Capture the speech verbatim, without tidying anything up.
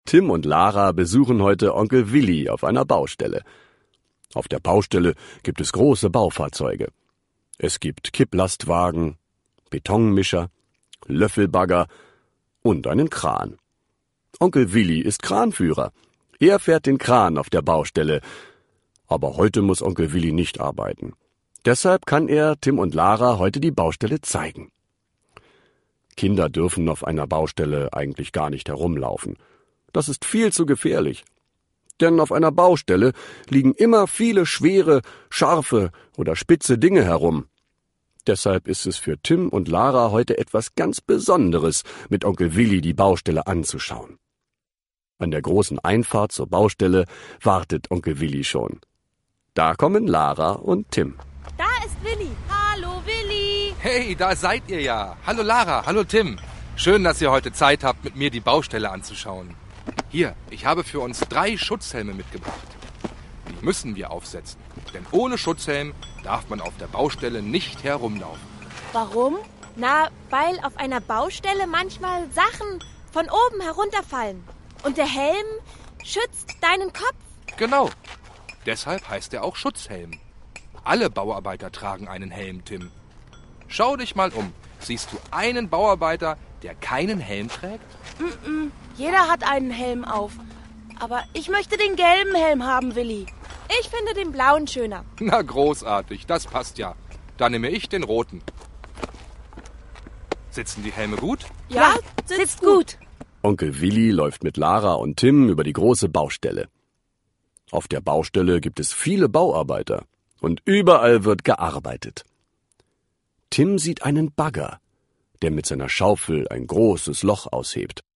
Tim und Lara besuchen heute Onkel Willi auf einer Baustelle. Auf der Baustelle gibt es große Baufahrzeuge. Es gibt Kipplastwagen, Betonmischer, Löffelbagger und einen Kran. Onkel Willi ist Kranführer. Er fährt den Kran auf der Baustelle. Aber heute muss Onkel Willi nicht arbeiten. Deshalb kann er Tim und Lara heute die Baustelle zeigen. Kinder dürfen auf einer Baustelle eigentlich gar nicht herumlaufen. Das ist viel zu gefährlich. Denn auf einer Baustelle liegen immer viele schwere, scharfe oder spitze Dinge herum. Deshalb ist es für Tim und Lara heute etwas ganz Besonderes, mit Onkel Willi die Baustelle anzuschauen. An der großen Einfahrt zur Baustelle wartet Onkel Willi schon. Da kommen Lara und Tim. Da ist Willi. Hallo Willi. Hey, da seid ihr ja. Hallo Lara, hallo Tim. Schön, dass ihr heute Zeit habt, mit mir die Baustelle anzuschauen. Hier, ich habe für uns drei Schutzhelme mitgebracht. Die müssen wir aufsetzen, denn ohne Schutzhelm darf man auf der Baustelle nicht herumlaufen. Warum? Na, weil auf einer Baustelle manchmal Sachen von oben herunterfallen. Und der Helm schützt deinen Kopf. Genau. Deshalb heißt er auch Schutzhelm. Alle Bauarbeiter tragen einen Helm, Tim. Schau dich mal um. Siehst du einen Bauarbeiter, der keinen Helm trägt? Mm-mm. Jeder hat einen Helm auf. Aber ich möchte den gelben Helm haben, Willi. Ich finde den blauen schöner. Na, großartig. Das passt ja. Dann nehme ich den roten. Sitzen die Helme gut? Ja, sitzt, sitzt gut. Onkel Willi läuft mit Lara und Tim über die große Baustelle. Auf der Baustelle gibt es viele Bauarbeiter und überall wird gearbeitet. Tim sieht einen Bagger, der mit seiner Schaufel ein großes Loch aushebt.